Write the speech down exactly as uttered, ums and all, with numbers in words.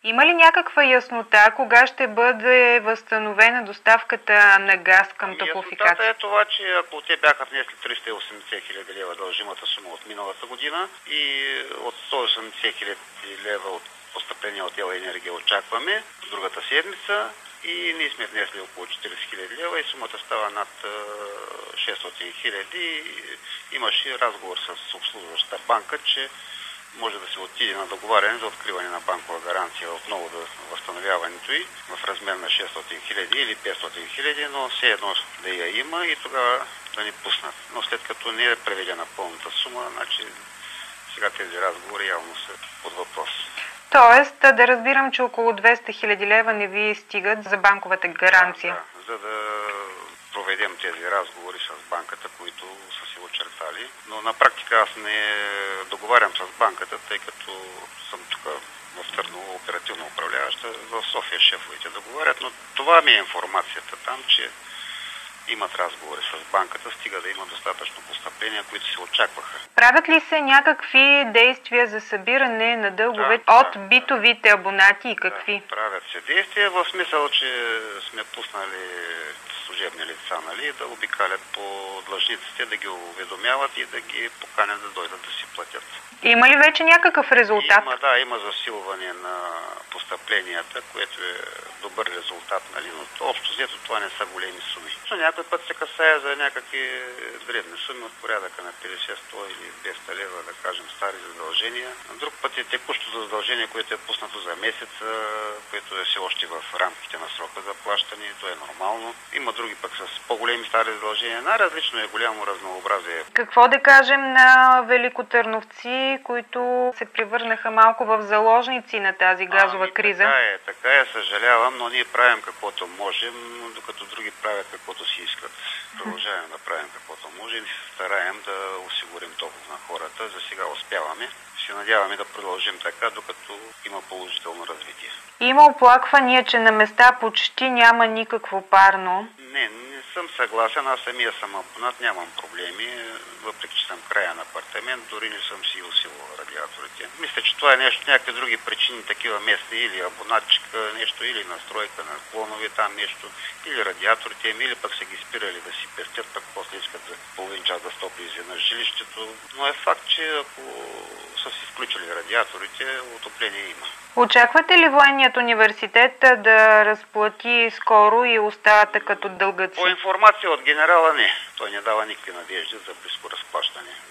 Има ли някаква яснота кога ще бъде възстановена доставката на газ към Топлофикация? Яснотата е това, че ако те бяха внесли триста и осемдесет хиляди лева дължимата сума от миналата година и от сто и осемдесет хиляди лева от постъпление от Ел Енергия очакваме другата седмица и ние сме внесли около четиридесет хиляди лева и сумата става над шестстотин хиляди. Имаше разговор с обслужващата банка, че може да се отиде на договаряне за откриване на банкова гаранция отново за възстановяването й в размер на шестстотин хиляди или петстотин хиляди, но все едно да я има и тогава да ни пуснат. Но след като не е преведена пълната сума, значи сега тези разговори явно са под въпрос. Тоест, да разбирам, че около двеста хиляди лева не ви стигат за банковата гаранция. Да, да, за да проведем тези разговори с банката, които са си очертали. Но на практика аз не договарям с банката, тъй като съм тук в Търново оперативно управляваща, в София шефовете договарят, но това ми е информацията там, че имат разговори с банката, стига да има достатъчно постъпления, които се очакваха. Правят ли се някакви действия за събиране на дългове да, от да, битовите абонати и какви? Да, правят се действия в смисъл, че сме пуснали служебни лица, нали, да обикалят по длъжниците, да ги уведомяват и да ги поканят да дойдат да си платят. Има ли вече някакъв резултат? Има, да, има засилване на постъпленията, което е добър резултат, нали, но общо взето това не са големи суми. Но някой път се касае за някакви дребни суми от порядъка на петдесет, сто или двеста лева, да кажем, стари задължения. Друг път е текущото задължение, което е пуснато за месец, което е все още в рамките на срока за плащане, то е нормално. Има други пък с по-големи стари задължения. Най-различно е, голямо разнообразие. Какво да кажем на великотърновци, които се превърнаха малко в заложници на тази газова ами, криза? Така е, така е, съжалявам, но ние правим каквото можем, докато други правят каквото си искат. Продължаваме да правим каквото можем и се стараем да осигурим топъл на хората. За сега успяваме. Се надяваме да продължим така, докато има положително развитие. Има оплаквания, че на места почти няма никакво парно. Не, не съм съгласен. Аз самия съм абонат, нямам проблеми. Въпреки че съм краен апартамент, дори не съм си усилвал радиаторите. Мисля, че това е нещо, някакви други причини, такива местни, или абонатчика, нещо, или настройка на клонове, там нещо, или радиаторите им, или пък са ги спирали да си пестят, пък после искат за половин час да стопли изведнъж жилището. Но е факт, че ако са си включили радиаторите, отопление има. Очаквате ли Военният университет да разплати скоро и остатъка като дългът си? По информация от генерала не. Той не дава никакви надежди за близко разплащане.